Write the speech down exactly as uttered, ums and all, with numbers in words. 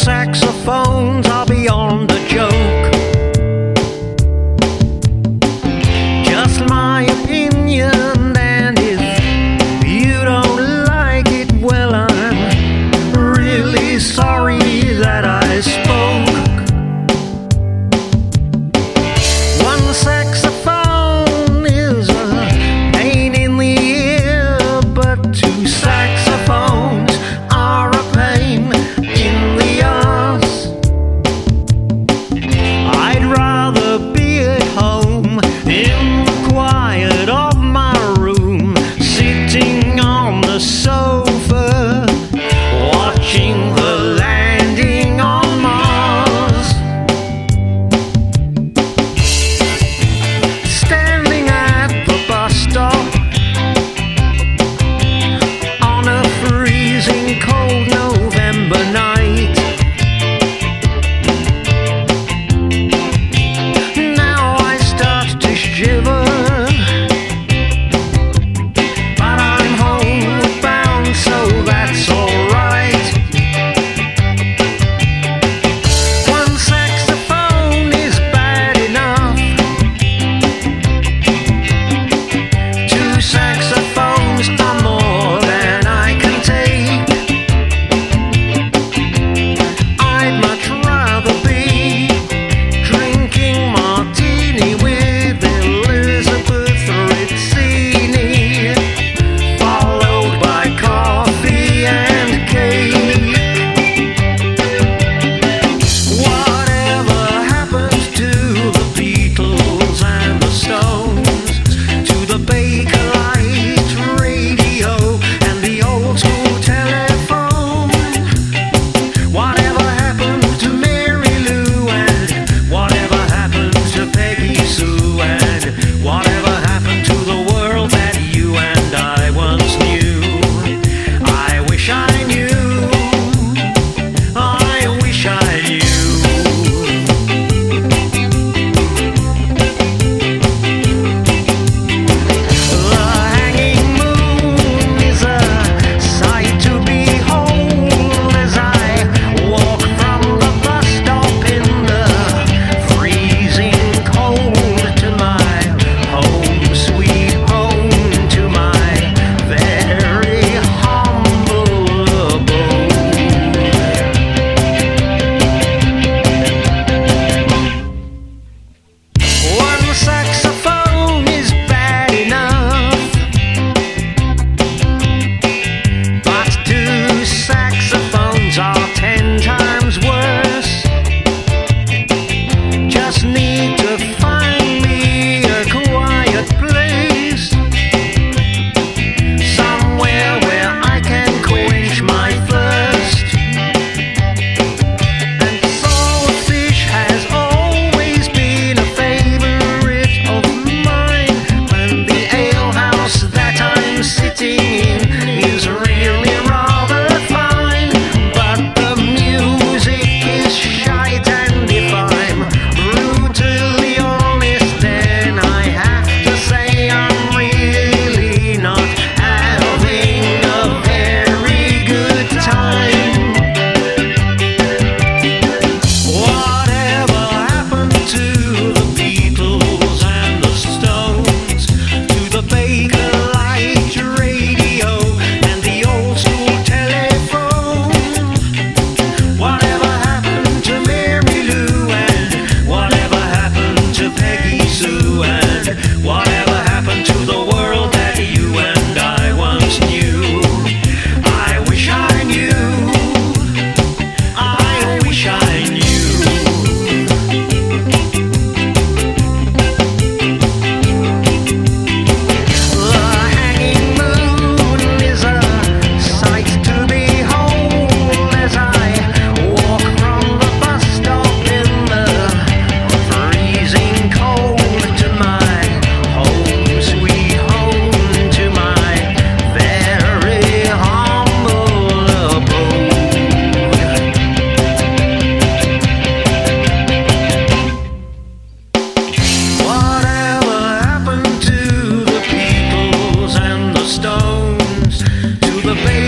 saxophones are beyond a joke. Just my opinion, and if you don't like it, well, I'm really sorry that I spoke. One saxophone is a pain in the ear, but two saxophones are a pain in the ass. I'd rather be at home in the quiet of my room, sitting on the sofa, watching the landing on Mars. Standing at the bus stop on a freezing cold November night. Now I start to shiver, but I'm homeward bound, so that's alright. One saxophone is bad enough. Two saxophones are more than I can take. I'd much rather be drinking martini with Elizabeth Rizzini, followed by coffee and cake. Whatever happens to the Beatles and the Stones, to the Bakelite radio and the old school telephone? Whatever happened to Mary Lou, and whatever happened to Peggy Sue, and whatever happened to the world that you and I once knew? I wish I knew. I wish I knew. The hanging moon is a sight to behold as I walk from the bus stop in the freezing cold to my home, sweet home, to my very humble abode. One saxophone is bad enough, but two saxophones are ten times worse. Just need to find me a quiet place, somewhere where I can quench my thirst. And saltfish has always been a favorite of mine, and the alehouse that I'm sitting in is really rather fine. But the music is shite, and if I'm brutally honest, then I have to say I'm really not having a very good time. Whatever happened to the Beatles and the Stones, to the Bakelite radio and the old school telephone? Whatever happened to Mary Lou, and whatever happened to Peggy Sue, and whatever happened to the world that you and I once knew? I wish I knew. I wish I knew. The hanging moon is a sight to behold as I walk from the bus stop in the freezing cold to my home, sweet home, to my very humble abode. Whatever happened to the Beatles and the Stones, to the